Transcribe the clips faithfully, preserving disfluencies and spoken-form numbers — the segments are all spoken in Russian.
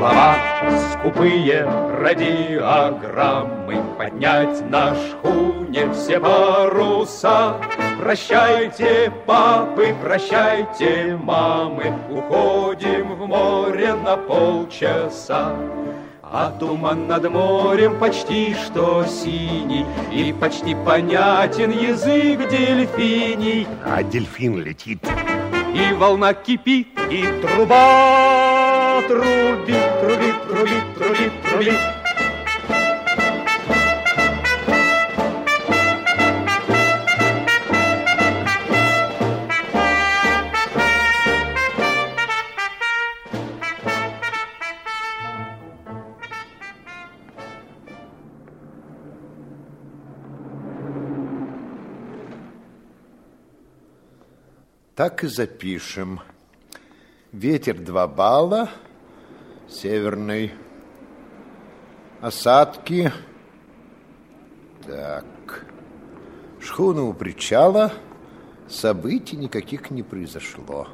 слова, скупые радиограммы, поднять на шхуне все паруса. Прощайте, папы, прощайте, мамы, уходим в море на полчаса. А туман над морем почти что синий, и почти понятен язык дельфиний. А дельфин летит. И волна кипит, и труба трубит, трубит, трубит, трубит, трубит. Так и запишем. Ветер два балла, северный. Осадки. Так. Шхуна у причала. Событий никаких не произошло.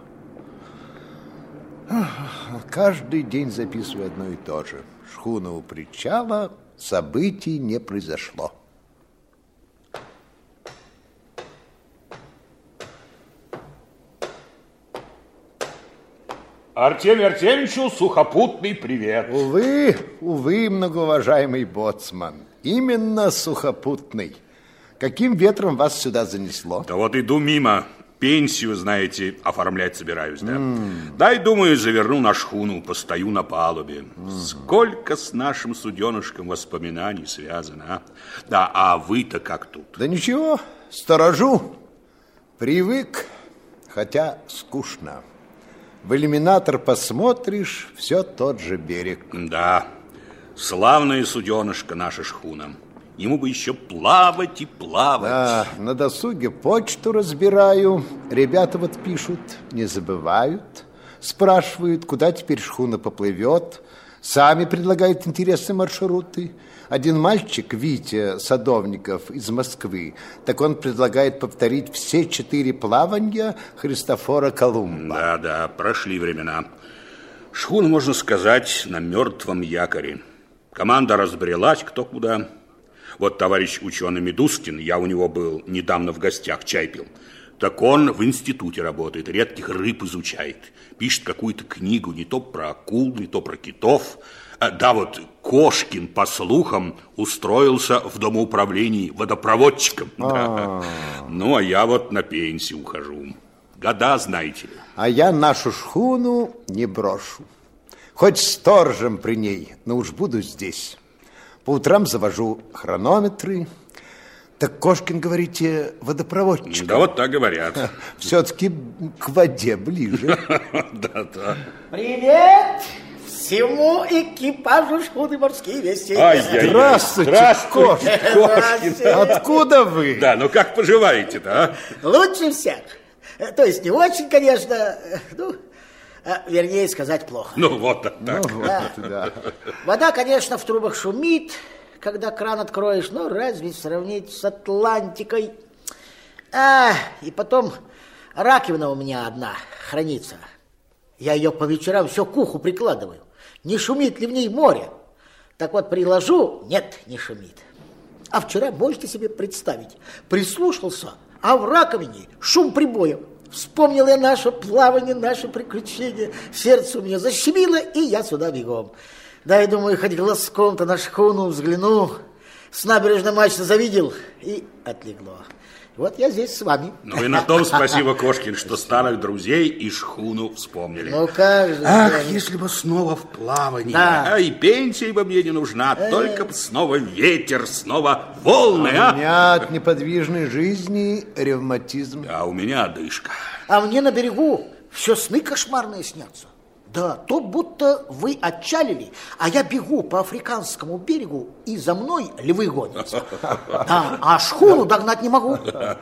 Каждый день записываю одно и то же. Шхуна у причала, событий не произошло. Артемию Артемьевичу сухопутный привет. Увы, увы, многоуважаемый боцман, именно сухопутный. Каким ветром вас сюда занесло? Да вот иду мимо, пенсию, знаете, оформлять собираюсь, да? Mm. Дай, думаю, заверну на шхуну, постою на палубе. Mm. Сколько с нашим суденышком воспоминаний связано, а? Да, а вы-то как тут? Да ничего, сторожу. Привык, хотя скучно. В иллюминатор посмотришь, все тот же берег. Да, славная суденышка наша шхуна. Ему бы еще плавать и плавать. Да, на досуге почту разбираю. Ребята вот пишут, не забывают. Спрашивают, куда теперь шхуна поплывет. Сами предлагают интересные маршруты. Один мальчик, Витя Садовников из Москвы, так он предлагает повторить все четыре плавания Христофора Колумба. Да, да, прошли времена. Шхуна, можно сказать, на мертвом якоре. Команда разбрелась кто куда. Вот товарищ ученый Медускин, я у него был недавно в гостях, чай пил. Так он в институте работает, редких рыб изучает. Пишет какую-то книгу, не то про акул, не то про китов. Да, вот Кошкин, по слухам, устроился в домоуправлении водопроводчиком. Да. Ну, а я вот на пенсию ухожу. Года, знаете ли. А я нашу шхуну не брошу. Хоть сторожем при ней, но уж буду здесь. По утрам завожу хронометры. Так Кошкин, говорите, водопроводчик? Да вот так говорят. Все-таки к воде ближе. Да, да. Привет всему экипажу шхуны «Морские вести». Здравствуйте, Кошкин. Откуда вы? Да, ну как поживаете-то, а? Лучше всех. То есть не очень, конечно, ну, вернее сказать, плохо. Ну вот так. Ну, вот да. это, да. Вода, конечно, в трубах шумит, когда кран откроешь, но разве сравнить с Атлантикой? А, и потом раковина у меня одна хранится. Я ее по вечерам все к уху прикладываю. Не шумит ли в ней море? Так вот, приложу, нет, не шумит. А вчера, можете себе представить, прислушался, а в раковине шум прибоя. Вспомнил я наше плавание, наше приключение. Сердце у меня защемило, и я сюда бегом. Да, я думаю, хоть глазком-то на шхуну взгляну. С набережной мачты завидел, и отлегло. Вот я здесь с вами. Ну и на том спасибо, Кошкин, что старых друзей и шхуну вспомнили. Ну как же. Ах, да. если бы снова в плавании. Да. А и пенсия бы мне не нужна, э-э. только бы снова ветер, снова волны, а? У меня от неподвижной жизни ревматизм. А у меня одышка. А мне на берегу все сны кошмарные снятся. Да, то будто вы отчалили, а я бегу по африканскому берегу, и за мной львы гонятся. Да, а шхуну догнать не могу.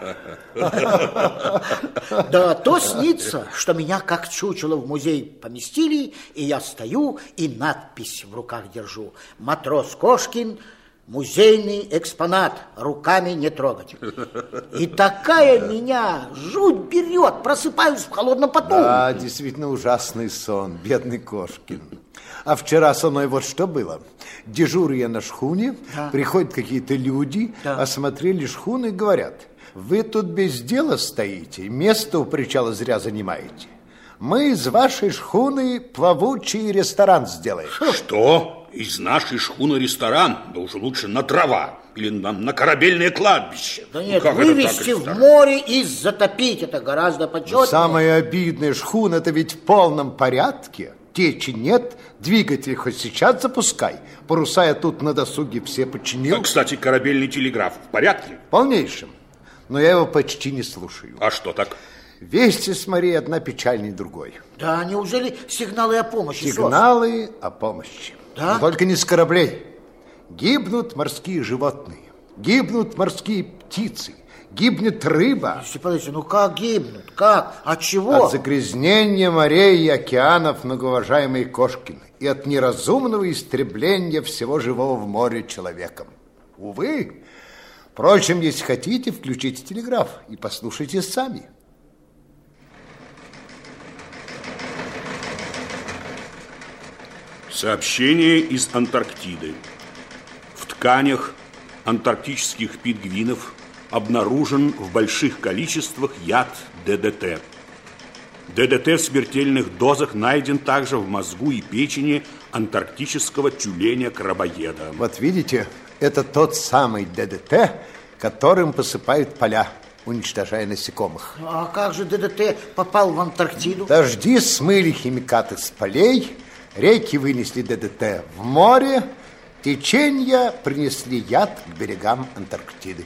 Да, то снится, что меня как чучело в музей поместили, и я стою и надпись в руках держу. Матрос Кошкин, музейный экспонат, руками не трогать. И такая меня жуть берет, просыпаюсь в холодном поту. Да, действительно ужасный сон, бедный Кошкин. А вчера со мной вот что было. Дежурю я на шхуне, да. Приходят какие-то люди, да. Осмотрели шхуну и говорят: вы тут без дела стоите, место у причала зря занимаете. Мы из вашей шхуны плавучий ресторан сделаем. Что? Из нашей шхуны ресторан? Да уже лучше на дрова или на, на корабельное кладбище. Да нет, ну, вывести в море и затопить, это гораздо почетнее. Самое обидное, шхуна-то ведь в полном порядке. Течи нет, двигатель хоть сейчас запускай. Паруса я тут на досуге все починил. А, кстати, корабельный телеграф в порядке? В полнейшем. Но я его почти не слушаю. А что так? Вести с морей одна печальней другой. Да, неужели сигналы о помощи? Сигналы Сос? О помощи. Да? Но только не с кораблей. Гибнут морские животные, гибнут морские птицы, гибнет рыба. Степанович, ну как гибнут? Как? От чего? От загрязнения морей и океанов, многоуважаемые Кошкин, и от неразумного истребления всего живого в море человеком. Увы. Впрочем, если хотите, включите телеграф и послушайте сами. Сообщение из Антарктиды. В тканях антарктических пингвинов обнаружен в больших количествах яд ДДТ. ДДТ в смертельных дозах найден также в мозгу и печени антарктического тюленя-крабоеда. Вот видите, это тот самый ДДТ, которым посыпают поля, уничтожая насекомых. А как же ДДТ попал в Антарктиду? Дожди смыли химикаты с полей, реки вынесли ДДТ в море, течения принесли яд к берегам Антарктиды.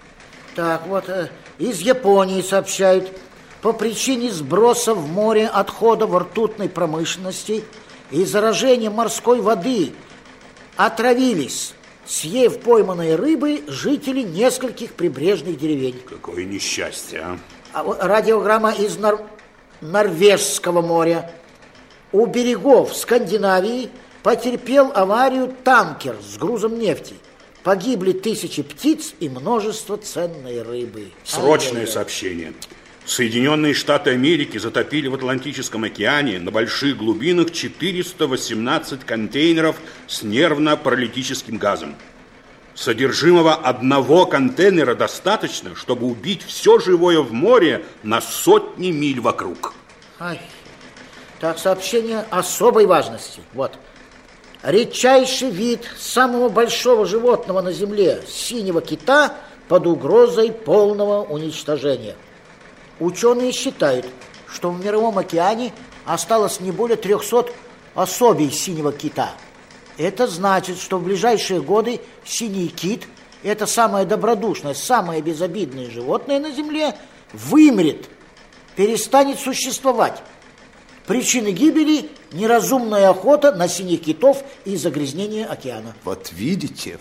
Так вот, из Японии сообщают, по причине сброса в море отходов ртутной промышленности и заражения морской воды отравились, съев пойманной рыбы, жители нескольких прибрежных деревень. Какое несчастье, а? А радиограмма из Нор... Норвежского моря. У берегов Скандинавии потерпел аварию танкер с грузом нефти. Погибли тысячи птиц и множество ценной рыбы. Срочное сообщение. Соединенные Штаты Америки затопили в Атлантическом океане на больших глубинах четыреста восемнадцать контейнеров с нервно-паралитическим газом. Содержимого одного контейнера достаточно, чтобы убить все живое в море на сотни миль вокруг. Ай. Так, сообщение особой важности. Вот. Редчайший вид самого большого животного на Земле, синего кита, под угрозой полного уничтожения. Ученые считают, что в Мировом океане осталось не более трехсот особей синего кита. Это значит, что в ближайшие годы синий кит, это самое добродушное, самое безобидное животное на Земле, вымрет, перестанет существовать. Причины гибели – неразумная охота на синих китов и загрязнение океана. Вот видите.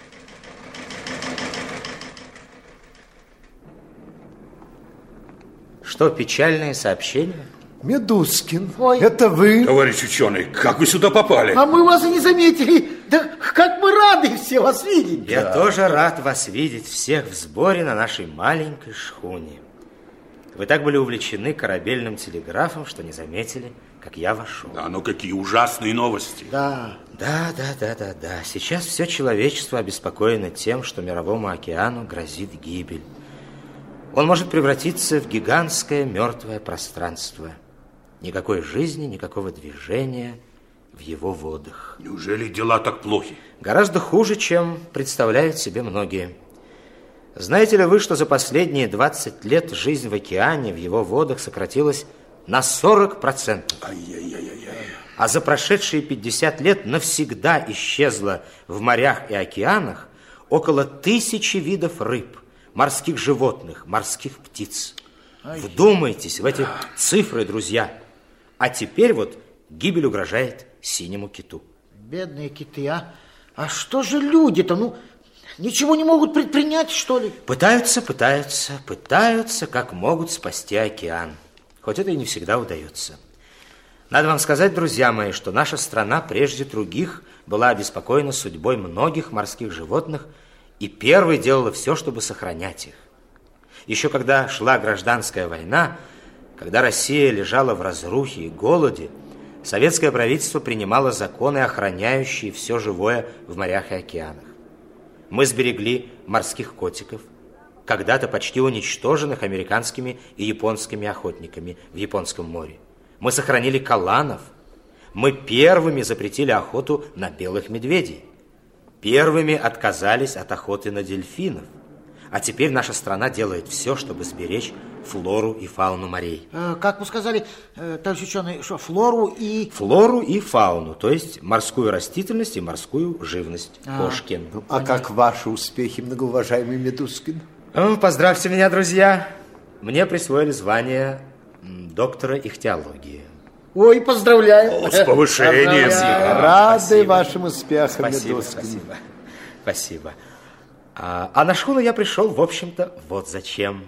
Что, печальное сообщение? Медускин, Ой. Это вы? Товарищ ученый, как вы сюда попали? А мы вас и не заметили. Да как мы рады все вас видеть. Я да. тоже рад вас видеть всех в сборе на нашей маленькой шхуне. Вы так были увлечены корабельным телеграфом, что не заметили, как я вошел. Да, ну какие ужасные новости. Да. Да, да, да, да, да. Сейчас все человечество обеспокоено тем, что Мировому океану грозит гибель. Он может превратиться в гигантское мертвое пространство. Никакой жизни, никакого движения в его водах. Неужели дела так плохи? Гораздо хуже, чем представляют себе многие. Знаете ли вы, что за последние двадцать лет жизнь в океане, в его водах сократилась на сорок процентов? Ай-яй-яй-яй. А за прошедшие пятьдесят лет навсегда исчезло в морях и океанах около тысячи видов рыб, морских животных, морских птиц. Ай. Вдумайтесь в эти цифры, друзья. А теперь вот гибель угрожает синему киту. Бедные киты, а? А что же люди-то, ну... Ничего не могут предпринять, что ли? Пытаются, пытаются, пытаются, как могут спасти океан. Хоть это и не всегда удается. Надо вам сказать, друзья мои, что наша страна прежде других была обеспокоена судьбой многих морских животных и первой делала все, чтобы сохранять их. Еще когда шла гражданская война, когда Россия лежала в разрухе и голоде, советское правительство принимало законы, охраняющие все живое в морях и океанах. Мы сберегли морских котиков, когда-то почти уничтоженных американскими и японскими охотниками в Японском море. Мы сохранили каланов. Мы первыми запретили охоту на белых медведей. Первыми отказались от охоты на дельфинов. А теперь наша страна делает все, чтобы сберечь флору и фауну морей. Э, как вы сказали, э, товарищ ученый, что флору и... Флору и фауну, то есть морскую растительность и морскую живность. А. Кошкин. Ну, а как ваши успехи, многоуважаемый Медускин? О, поздравьте меня, друзья. Мне присвоили звание доктора ихтиологии. Ой, поздравляю. О, с повышением. Рады Спасибо. Вашим успехам, Спасибо, Медускин. спасибо. Спасибо. А, а на шхуну я пришел, в общем-то, вот зачем.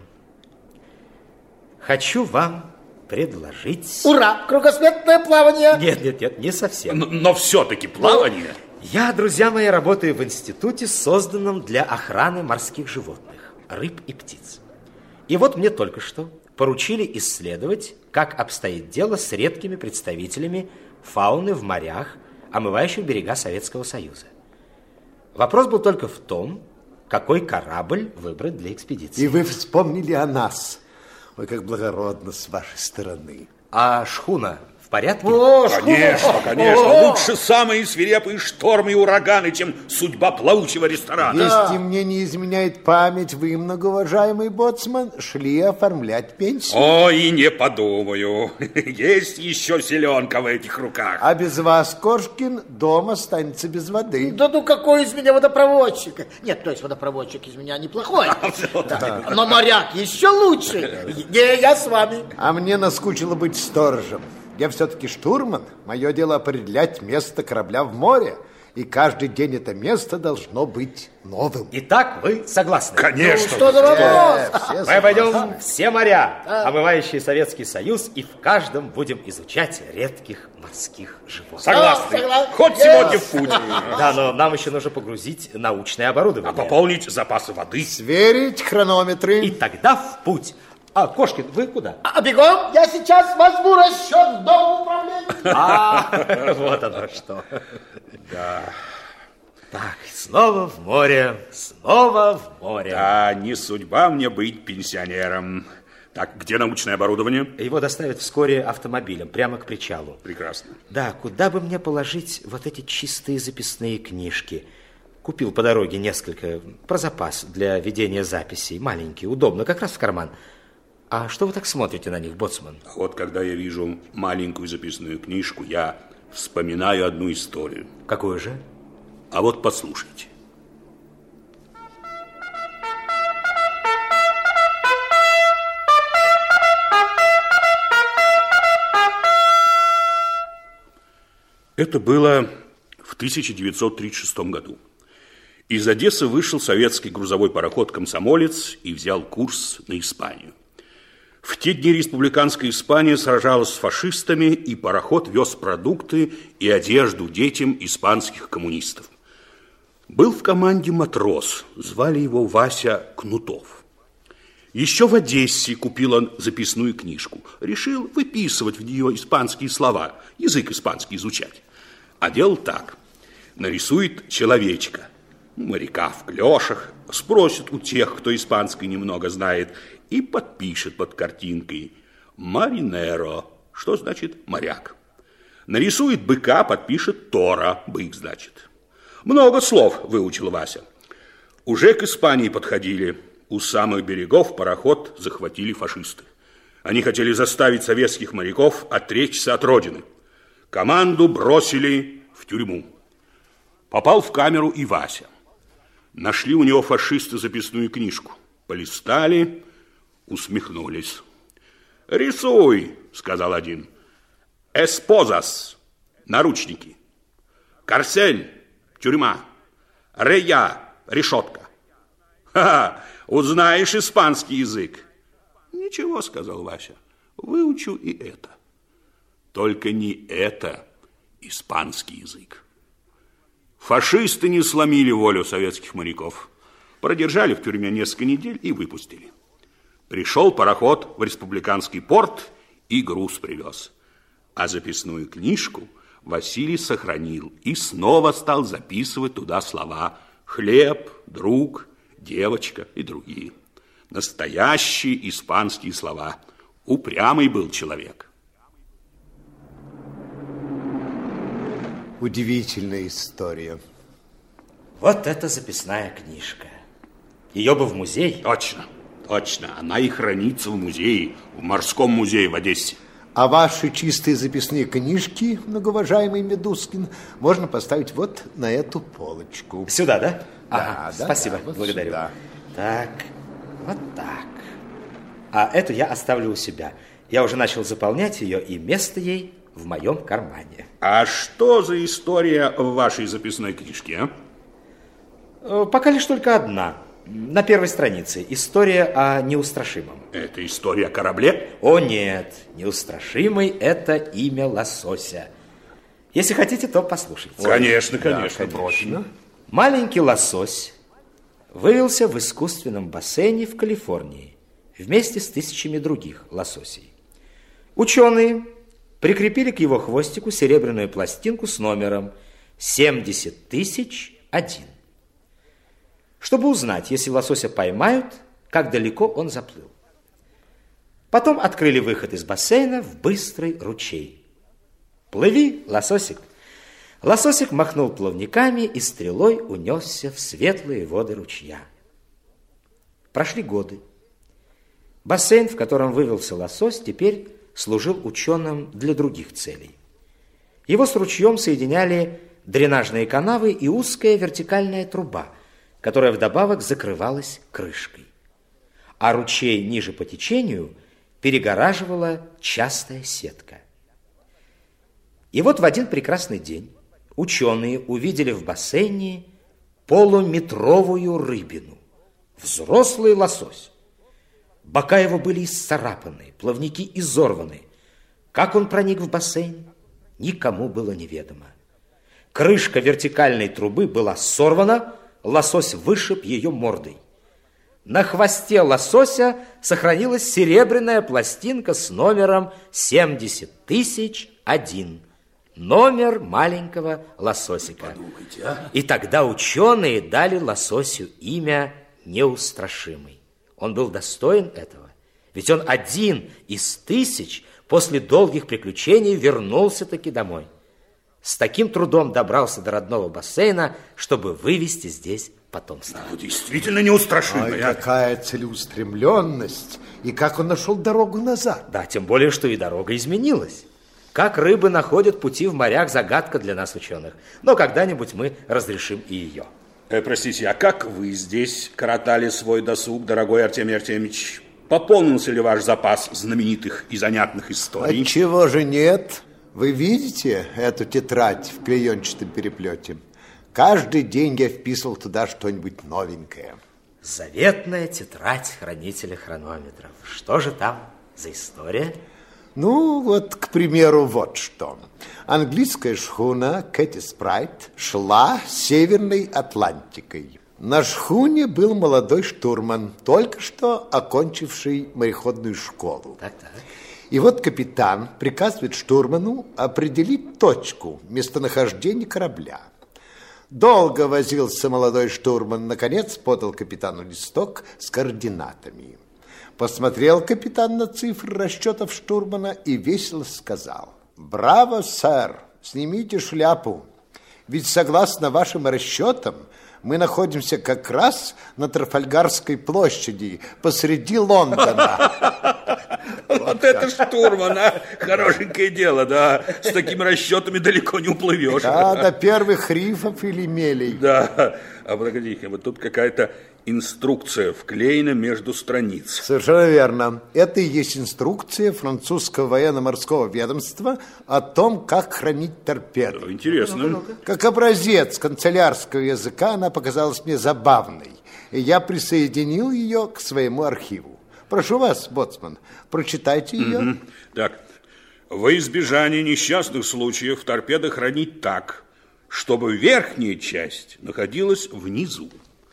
Хочу вам предложить... Ура! Кругосветное плавание! Нет, нет, нет, не совсем. Но, но все-таки плавание. Я, друзья мои, работаю в институте, созданном для охраны морских животных, рыб и птиц. И вот мне только что поручили исследовать, как обстоит дело с редкими представителями фауны в морях, омывающих берега Советского Союза. Вопрос был только в том, какой корабль выбрать для экспедиции. И вы вспомнили о нас. Ой, как благородно с вашей стороны. А шхуна в порядке? О, Конечно, шхуна! конечно. О! Лучше самые свирепые штормы и ураганы, чем судьба плавучего ресторана. Если мне не изменяет память, вы, многоуважаемый боцман, шли оформлять пенсию. О, и не подумаю. Есть еще селенка в этих руках. А без вас, Кошкин, дом останется без воды. Да ну какой из меня водопроводчик? Нет, то есть водопроводчик из меня неплохой. Да. Но моряк еще лучше. Не, я с вами. А мне наскучило быть сторожем. Я все-таки штурман. Мое дело определять место корабля в море. И каждый день это место должно быть новым. Итак, вы согласны? Конечно. Ну, что за вопрос? Все Мы обойдем все моря, омывающие Советский Союз, и в каждом будем изучать редких морских животных. Согласны. Согласны. Хоть сегодня в путь. Да, но нам еще нужно погрузить научное оборудование. А пополнить запасы воды. Сверить хронометры. И тогда в путь. А, Кошкин, вы куда? А бегом, я сейчас возьму расчет дома управления. А, вот оно что. Да. Так, снова в море, снова в море. Да, не судьба мне быть пенсионером. Так, где научное оборудование? Его доставят вскоре автомобилем, прямо к причалу. Прекрасно. Да, куда бы мне положить вот эти чистые записные книжки? Купил по дороге несколько про запас для ведения записей. Маленькие, удобно, как раз в карман. А что вы так смотрите на них, боцман? Вот когда я вижу маленькую записную книжку, я вспоминаю одну историю. Какую же? А вот послушайте. Это было в тысяча девятьсот тридцать шестом году. Из Одессы вышел советский грузовой пароход «Комсомолец» и взял курс на Испанию. В те дни республиканская Испания сражалась с фашистами, и пароход вез продукты и одежду детям испанских коммунистов. Был в команде матрос, звали его Вася Кнутов. Еще в Одессе купил он записную книжку. Решил выписывать в нее испанские слова, язык испанский изучать. А делал так. Нарисует человечка, моряка в клешах, спросит у тех, кто испанский немного знает, и подпишет под картинкой «Маринеро», что значит «моряк». Нарисует быка, подпишет «Тора», бык, значит. Много слов выучил Вася. Уже к Испании подходили. У самых берегов пароход захватили фашисты. Они хотели заставить советских моряков отречься от родины. Команду бросили в тюрьму. Попал в камеру и Вася. Нашли у него фашисты записную книжку. Полистали, усмехнулись. «Рисуй», — сказал один. «Эспозас», наручники. «Карсель», тюрьма. «Рея», решетка. «Ха-ха, узнаешь испанский язык». «Ничего», — сказал Вася, — «выучу и это». Только не это испанский язык. Фашисты не сломили волю советских моряков. Продержали в тюрьме несколько недель и выпустили. Пришел пароход в республиканский порт и груз привез. А записную книжку Василий сохранил и снова стал записывать туда слова «хлеб», «друг», «девочка» и другие. Настоящие испанские слова. Упрямый был человек. Удивительная история. Вот это записная книжка. Ее бы в музей. Точно, точно. Она и хранится в музее, в морском музее в Одессе. А ваши чистые записные книжки, многоуважаемый Медускин, можно поставить вот на эту полочку. Сюда, да? Да, Ага, да, спасибо, да, вот благодарю. сюда. Так, вот так. А эту я оставлю у себя. Я уже начал заполнять ее, и место ей в моем кармане. А что за история в вашей записной книжке, а? Пока лишь только одна. На первой странице. История о неустрашимом. Это история о корабле? О, нет. Неустрашимый – это имя лосося. Если хотите, то послушайте. Конечно, конечно, Да, прочно. Маленький лосось вывелся в искусственном бассейне в Калифорнии вместе с тысячами других лососей. Ученые прикрепили к его хвостику серебряную пластинку с номером семьдесят тысяч один. Чтобы узнать, если лосося поймают, как далеко он заплыл. Потом открыли выход из бассейна в быстрый ручей. «Плыви, лососик!» Лососик махнул плавниками и стрелой унесся в светлые воды ручья. Прошли годы. Бассейн, в котором вывелся лосось, теперь служил ученым для других целей. Его с ручьем соединяли дренажные канавы и узкая вертикальная труба, которая вдобавок закрывалась крышкой. А ручей ниже по течению перегораживала частая сетка. И вот в один прекрасный день ученые увидели в бассейне полуметровую рыбину, взрослый лосось. Бока его были исцарапаны, плавники изорваны. Как он проник в бассейн, никому было неведомо. Крышка вертикальной трубы была сорвана, лосось вышиб ее мордой. На хвосте лосося сохранилась серебряная пластинка с номером семьдесят тысяч один. Номер маленького лососика. Подумайте, а? И тогда ученые дали лососю имя Неустрашимый. Он был достоин этого, ведь он один из тысяч после долгих приключений вернулся-таки домой. С таким трудом добрался до родного бассейна, чтобы вывести здесь потомство. Ну, действительно неустрашимый. Ой, а? какая целеустремленность. И как он нашел дорогу назад. Да, тем более, что и дорога изменилась. Как рыбы находят пути в морях, загадка для нас, ученых. Но когда-нибудь мы разрешим и ее. Э, простите, а как вы здесь коротали свой досуг, дорогой Артемий Артемьевич? Пополнился ли ваш запас знаменитых и занятных историй? Отчего же нет? Вы видите эту тетрадь в клеенчатом переплете? Каждый день я вписывал туда что-нибудь новенькое. Заветная тетрадь хранителя хронометров. Что же там за история? Ну, вот, к примеру, вот что. Английская шхуна Кэти Спрайт шла Северной Атлантикой. На шхуне был молодой штурман, только что окончивший мореходную школу. Так-так. И вот капитан приказывает штурману определить точку местонахождения корабля. Долго возился молодой штурман, наконец подал капитану листок с координатами. Посмотрел капитан на цифры расчетов штурмана и весело сказал: «Браво, сэр, снимите шляпу, ведь согласно вашим расчетам мы находимся как раз на Трафальгарской площади посреди Лондона». Вот это штурман, а? Хорошенькое дело, да. С такими расчетами далеко не уплывешь. Да, до первых рифов или мелей. Да, а погоди-ка, вот тут какая-то инструкция вклеена между страниц. Совершенно верно. Это и есть инструкция французского военно-морского ведомства о том, как хранить торпеды. Интересно. Как образец канцелярского языка она показалась мне забавной, и я присоединил ее к своему архиву. Прошу вас, боцман, прочитайте ее. Угу. Так, во избежание несчастных случаев торпеды хранить так, чтобы верхняя часть находилась внизу,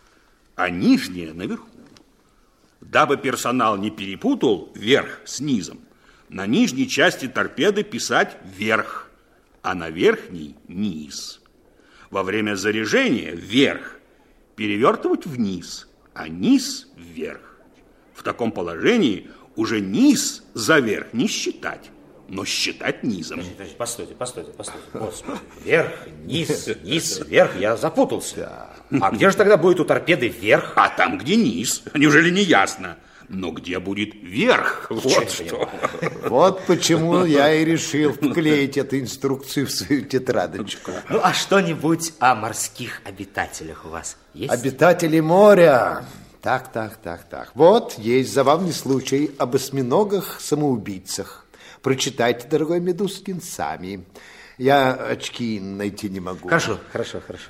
а нижняя наверху. Дабы персонал не перепутал верх с низом, на нижней части торпеды писать «вверх», а на верхней «низ». Во время заряжения «вверх» перевертывать вниз, а низ вверх. В таком положении уже низ за верх не считать, но считать низом. Постойте, постойте, постойте. Господи, вверх, низ, низ, вверх, я запутался. А где же тогда будет у торпеды вверх? А там, где низ. Неужели не ясно? Но где будет верх? Вот что. Вот почему я и решил вклеить эту инструкцию в свою тетрадочку. Ну, а что-нибудь о морских обитателях у вас есть? Обитатели моря. Так, так, так, так. Вот есть забавный случай об осьминогах-самоубийцах. Прочитайте, дорогой Медускин, сами. Я очки найти не могу. Хорошо, хорошо, хорошо.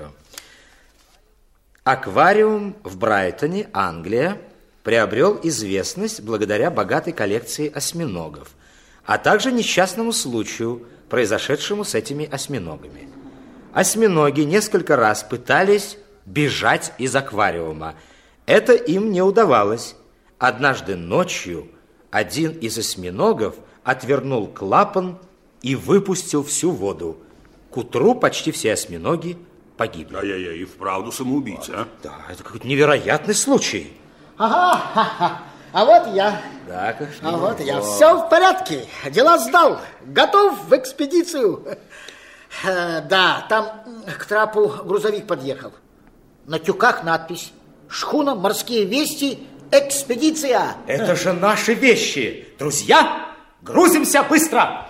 Аквариум в Брайтоне, Англия, приобрел известность благодаря богатой коллекции осьминогов, а также несчастному случаю, произошедшему с этими осьминогами. Осьминоги несколько раз пытались бежать из аквариума. Это им не удавалось. Однажды ночью один из осьминогов отвернул клапан и выпустил всю воду. К утру почти все осьминоги погибли. Ай-яй-яй, и вправду самоубийца, а? Да, это какой-то невероятный случай. Ага, ха-ха. А вот я. Да, как А вот я. Все в порядке. Дела сдал. Готов в экспедицию. Э, Да, там к трапу грузовик подъехал. На тюках надпись: «Шхуна, морские вести, экспедиция». Это же наши вещи. Друзья, грузимся быстро.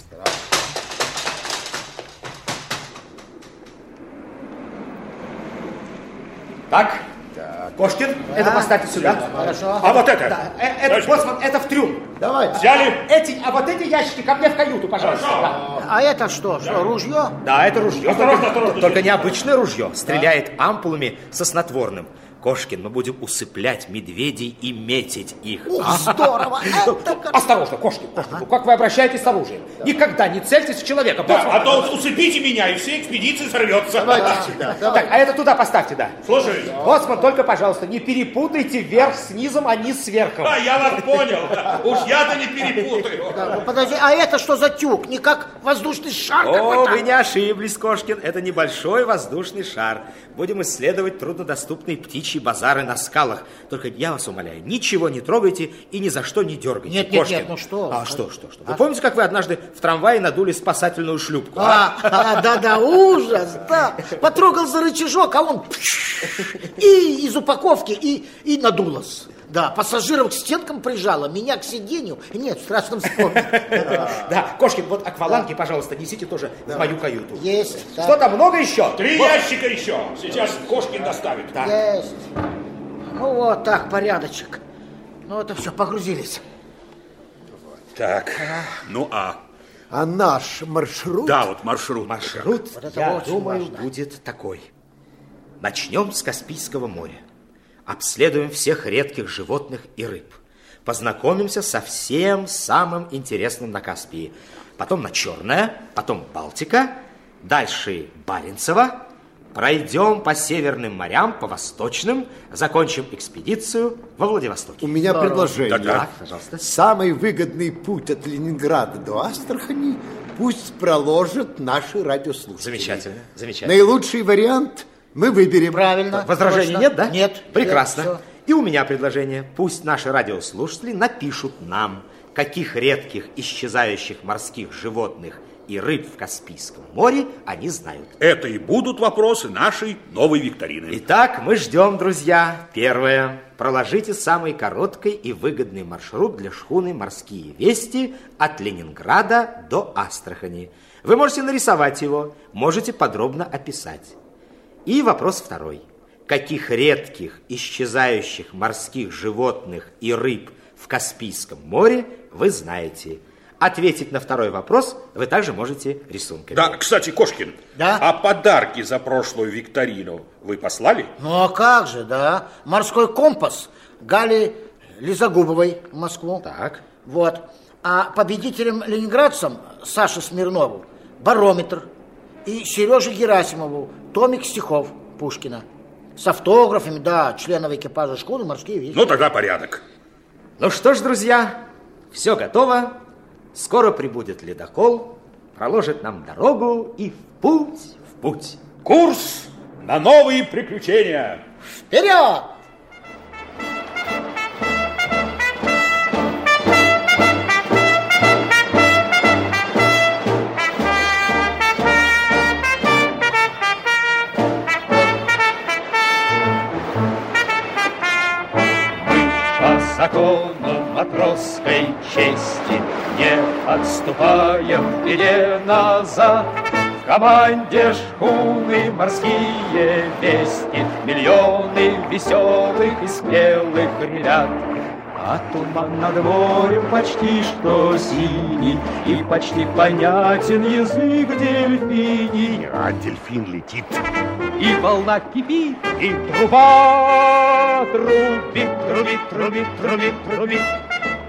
Так, Кошкин, это поставьте сюда. Хорошо. А вот это? Да, э- это, боцман, это в трюм. Давайте. Взяли? Эти, а вот эти ящики ко мне в каюту, пожалуйста. Да. А это что? Что, ружье? Да, это ружье. Осторожно, только, осторожно. только необычное ружье. Стреляет ампулами со снотворным. Кошкин, мы будем усыплять медведей и метить их. Ух, здорово. Это как- Осторожно, Кошкин, Кошкин, ну как вы обращаетесь с оружием? Никогда не цельтесь в человека. боцман. А то вот усыпите меня, и вся экспедиция сорвется. Так, а это туда поставьте, да. Слушай. Боцман, только, пожалуйста, не перепутайте верх с низом, а низ с верхом. А, я вас понял. Уж я-то не перепутаю. Да, ну, подожди, а это что за тюк? Не как воздушный шар О, какой-то? вы не ошиблись, Кошкин. Это небольшой воздушный шар. Будем исследовать труднодоступные птичьи базары на скалах. Только я вас умоляю, ничего не трогайте и ни за что не дергайте. Нет, нет, Кошкин. нет, ну что? А что, что, что? Вы помните, как вы однажды в трамвае надули спасательную шлюпку? А, а, да-да, ужас, да. Потрогал за рычажок, а он и из упаковки, и, и надулось. Да, пассажиров к стенкам прижало, меня к сиденью. Нет, в страшном вспомнил. Да, Кошкин, вот акваланги, пожалуйста, несите тоже в мою каюту. Есть. Что там, много еще? Три Вот. ящика еще. Сейчас Кошкин доставит. Есть. Ну вот так, порядочек. Ну это все, погрузились. Так, ну а... А наш маршрут? Да, вот маршрут. Маршрут, Вот это я очень думаю, важно. будет такой. Начнем с Каспийского моря. Обследуем всех редких животных и рыб. Познакомимся со всем самым интересным на Каспии. Потом на Черное, потом Балтика, дальше Баренцево. Пройдем по северным морям, по восточным, закончим экспедицию во Владивостоке. У меня предложение. Да-да. Пожалуйста. Самый выгодный путь от Ленинграда до Астрахани пусть проложат наши радиослушатели. Замечательно, замечательно. Наилучший вариант мы выберем. Правильно. Возражений точно. нет, да? Нет. Прекрасно. Нет, всё. И у меня предложение. Пусть наши радиослушатели напишут нам, каких редких исчезающих морских животных и рыб в Каспийском море они знают. Это и будут вопросы нашей новой викторины. Итак, мы ждем, друзья. Первое. Проложите самый короткий и выгодный маршрут для шхуны «Морские вести» от Ленинграда до Астрахани. Вы можете нарисовать его, можете подробно описать. И вопрос второй. Каких редких, исчезающих морских животных и рыб в Каспийском море вы знаете? Ответить на второй вопрос вы также можете рисунками. Да, кстати, Кошкин, Да? а подарки за прошлую викторину вы послали? Ну а как же, да. Морской компас Гали Лизагубовой в Москву. Так. Вот. А победителям ленинградцам Саше Смирнову барометр. И Сереже Герасимову томик стихов Пушкина. С автографами, да, членов экипажа шхуны «Морские вести». Ну, тогда порядок. Ну что ж, друзья, все готово. Скоро прибудет ледокол, проложит нам дорогу и в путь, в путь. Курс на новые приключения! Вперед! Закону матросской чести не отступаем в беде назад. В команде шхуны морские вести, миллионы веселых и смелых ребят. А туман над морем почти что синий, и почти понятен язык дельфиний. А дельфин летит. И волна кипит, и труба трубит, трубит, трубит, трубит, трубит.